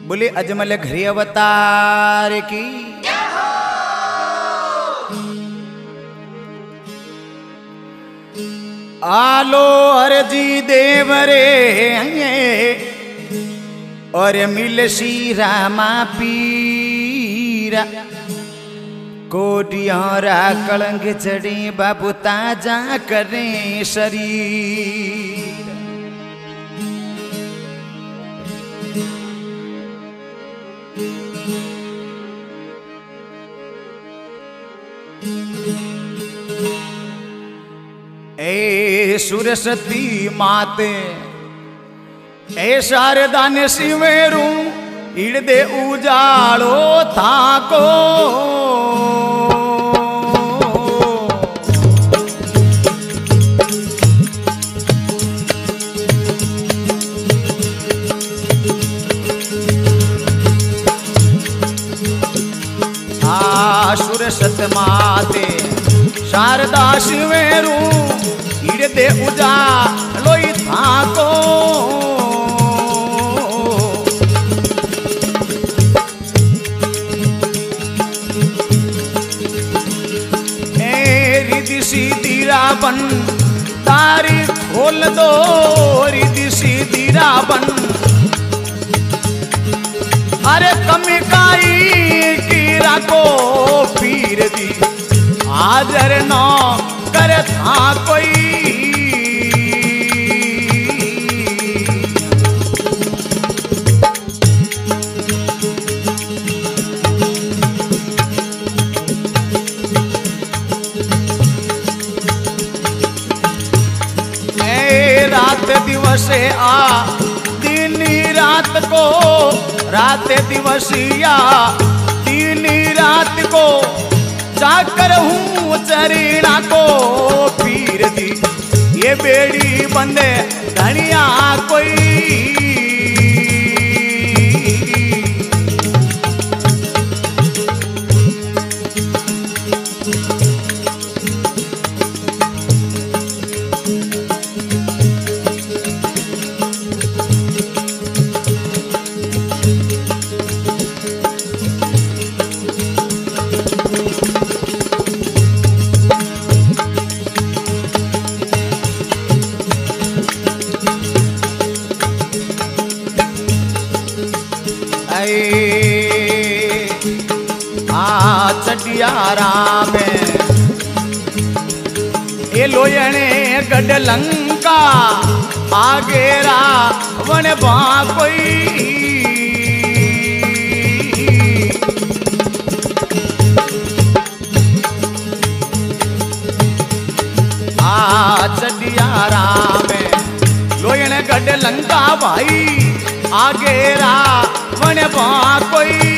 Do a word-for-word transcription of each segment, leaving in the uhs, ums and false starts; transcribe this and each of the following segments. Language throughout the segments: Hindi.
बोले अजमल घरी अवतार की। आलो अर्जी देव रे और मिल श्री रामा पीरा कोटियारा कलंग चढ़ी बाबू ताजा करें शरीर। ए सुरसती माते ए शारदा ने शिवेरू इड़दे उजाड़ो थाको आ सुरसत माते शारदा शिवेरू इड़दे उजाड़ो थाको सीधी रावण तारी खोल दो रिद्धि सीधी रावण। अरे कमी काई कीरा को पीर दी हाजर न करे था कोई। दिवसे आ दीनी रात को रात दिवसिया दीनी रात को जाकर हूँ चरीणा को पीर दी ये बेड़ी बंदे धनिया कोई। राम ये लोयने गढ़ लंका आगे रावण कोई। आ चटिया राम लोयने गढ़ लंका भाई आगे रावण कोई।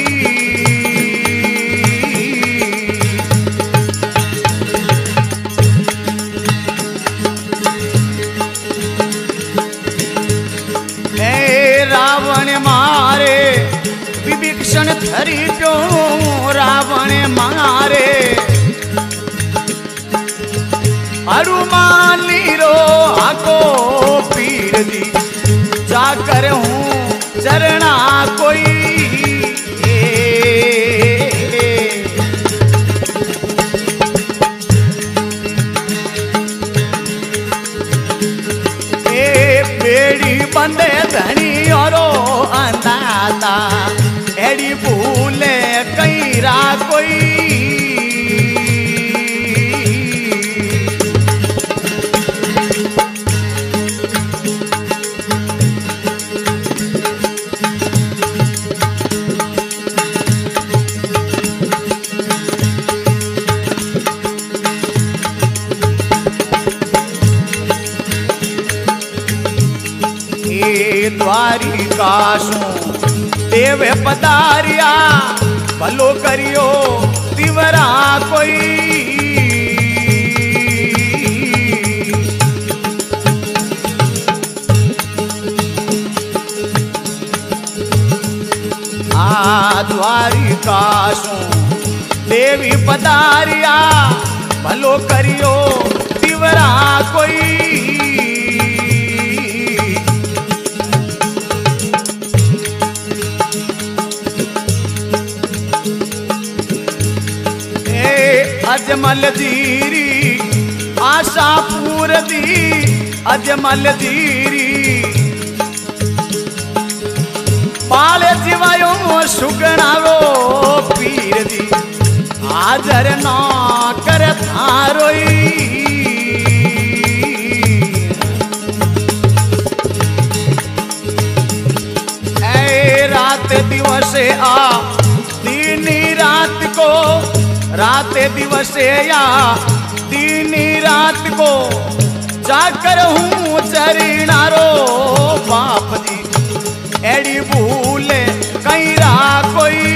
मारे विभीषण धरी प्यो रावण मारे हनुमान लीरो आको पीर दी जाकर हूँ चरणा कोई। ए बेड़ी बंदे धनी और अंदाता एड़ी भूले कई रा कोई। द्वारिकासु देव पधारिया भलो करियो तिवरा कोई। आ द्वारिकासु देवी पधारिया भलो करियो तिवरा कोई। अजमल जीरी आशा पूर दी अजमल जीरी पाले जीवायो सुगणारो पीर दी हाजर ना कर थारोई ऐ रात दिवसे आ दीनी रात को रात दिवसे या दीनी रात को जाकर हूँ चरणारो बाप जी एड़ी भूल कहीं रा कोई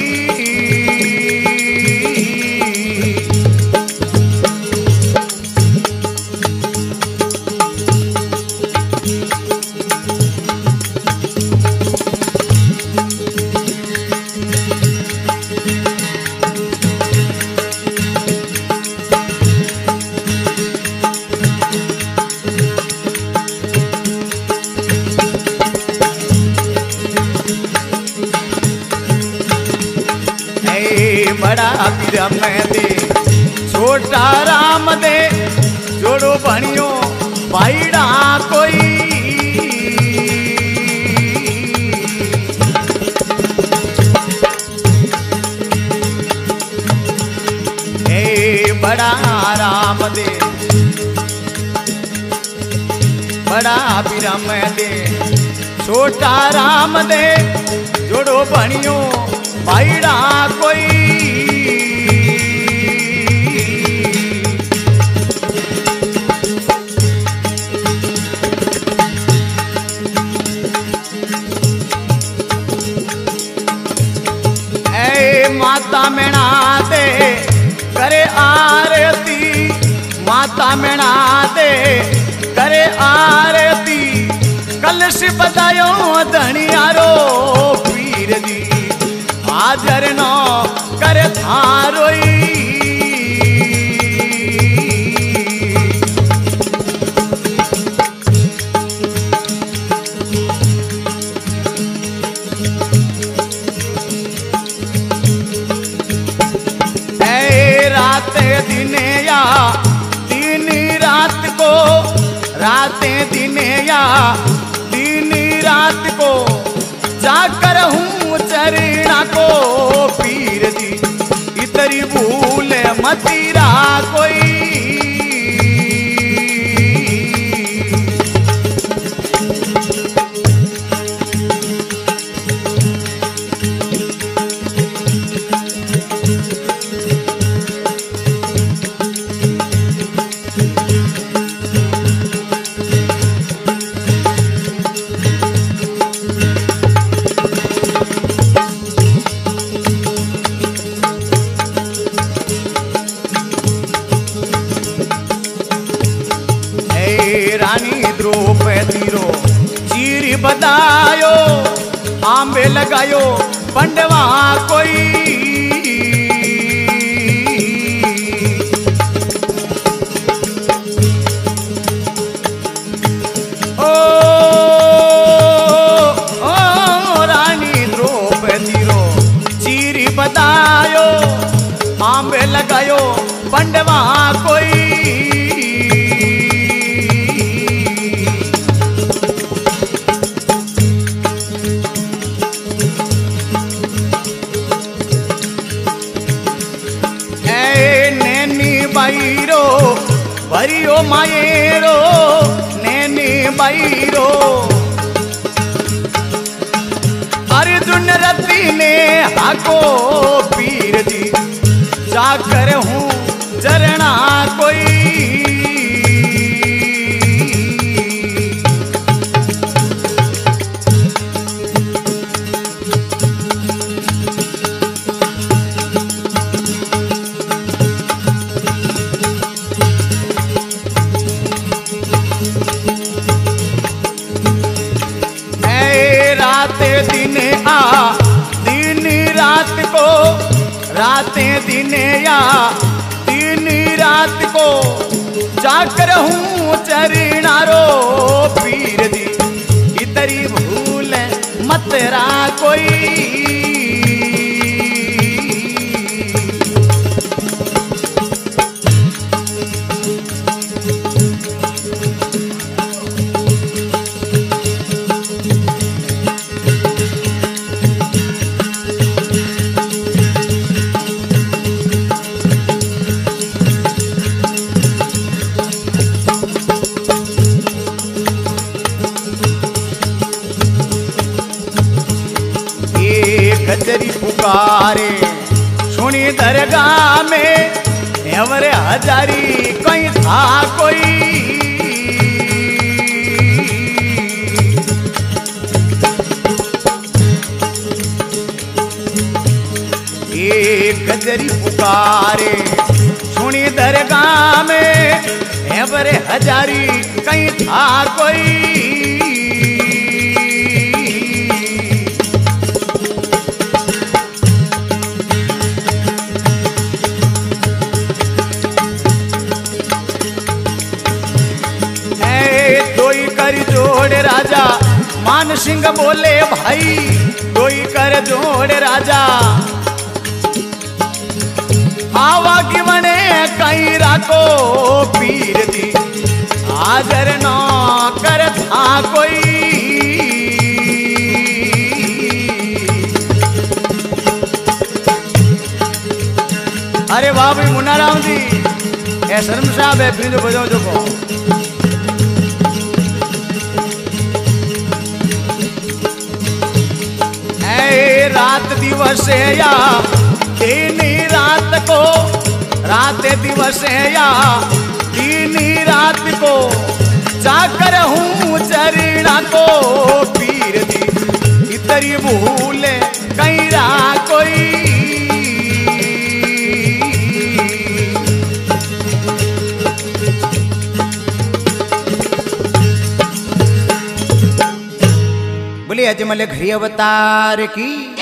बड़ा पीर मैं दे छोटा राम दे जोड़ो बनियो भाईड़ा कोई ए बड़ा राम दे बड़ा पीर मैं दे छोटा राम दे जोड़ो बनियो भाईड़ा कोई ऐ माता मेणा दे करे आरती माता मेणा दे करे आरती कलश बजायो धनियारो पीर दी हाजर न कर थारोई ऐ रात दिने या दिन रात को रात दिने या दिन रात को जाकर हूँ चरणा को पीर दी इतरी भूल मतीरा कोई रानी द्रौपदी रो चीरी बदायो आंबे लगायो पंडवा कोई ओ, ओ रानी द्रौपदी रो चीरी बदायो आंबे लगायो पंडवा कोई बाईरो भरियो मायेरो नैनी बाईरो अर्जुन रति ने हाको पीर दी जाकर हूँ झरना कोई दिन आ दिन रात को रातें दिन या दिन रात को जाकर हूँ चरणारो पीर दी इतरी भूल मत रा कोई गजरी पुकारे सुनी दरगाह में एवरे हजारी कहीं था कोई गजरी पुकारे सुनी दरगाह में एवरे हजारी कहीं था कोई दोई कर जोड़ राजा मान सिंह बोले भाई दोई कर जोड़ राजा आवा की बने कहीं राको पीर दी हाजर न कर था कोई अरे वाह भाई मुन्ना राम जी ए शर्म साहब है फिर जो बजाओ जो को ए रात दिवस है या दिन रात को रात दिवस या दिन रात को जाकर हूँ चरणा को पीर दी इतरी भूल कहीं रा कोई बोले अजमल घड़ी अवतार की।